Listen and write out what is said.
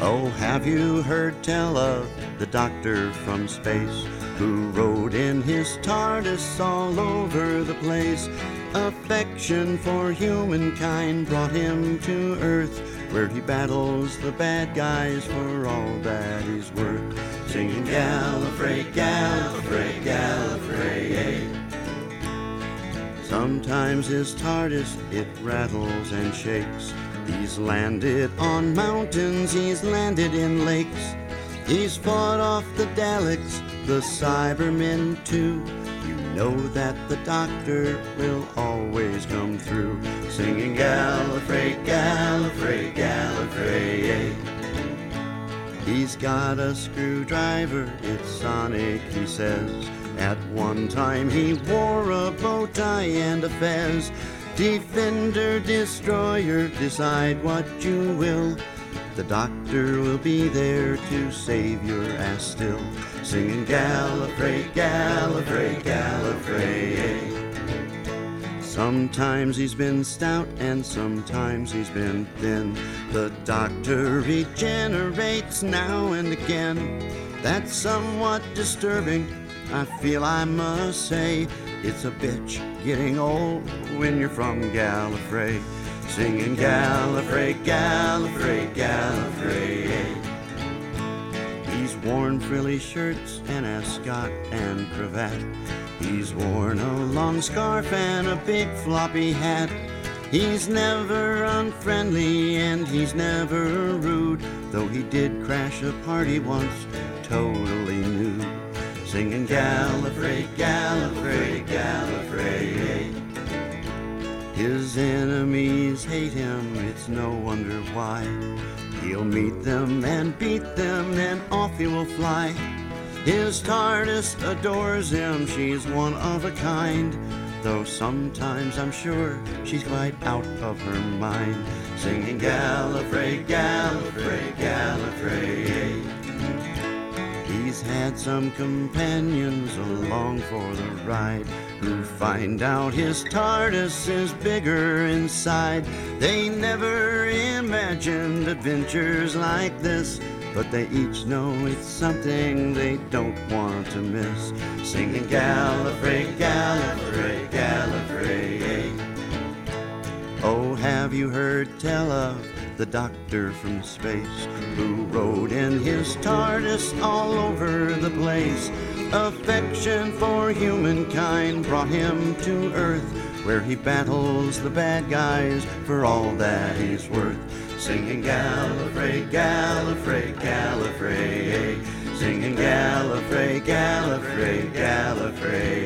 Oh, have you heard tell of the doctor from space who rode in his TARDIS all over the place? Affection for humankind brought him to Earth, where he battles the bad guys for all that he's worth. Singing Gallifrey, Gallifrey, Gallifrey. Sometimes his TARDIS, it rattles and shakes. He's landed on mountains, he's landed in lakes. He's fought off the Daleks, the Cybermen too. You know that the doctor will always come through. Singing Gallifrey, Gallifrey, Gallifrey. He's got a screwdriver, it's sonic, he says. At one time he wore a bow tie and a fez. Defender, destroyer, decide what you will. The doctor will be there to save your ass still. Singing Gallifrey, Gallifrey, Gallifrey. Sometimes he's been stout and sometimes he's been thin. The doctor regenerates now and again. That's somewhat disturbing, I feel I must say. It's a bitch getting old when you're from Gallifrey. Singing Gallifrey, Gallifrey, Gallifrey. He's worn frilly shirts and ascot and cravat. He's worn a long scarf and a big floppy hat. He's never unfriendly and he's never rude, though he did crash a party once, totally nude. Singing Gallifrey, Gallifrey, Gallifrey. His enemies hate him, it's no wonder why. He'll meet them and beat them, and off he will fly. His TARDIS adores him, she's one of a kind, though sometimes I'm sure she's quite out of her mind. Singing Gallifrey, Gallifrey, Gallifrey. He's had some companions along for the ride who find out his TARDIS is bigger inside. They never imagined adventures like this, but they each know it's something they don't want to miss. Singing Gallifrey, Gallifrey, Gallifrey. Oh, have you heard tell of the doctor from space who rode in his TARDIS all over the place? Affection for humankind brought him to Earth, where he battles the bad guys for all that he's worth. Singing Gallifrey, Gallifrey, Gallifrey. Singing Gallifrey, Gallifrey, Gallifrey.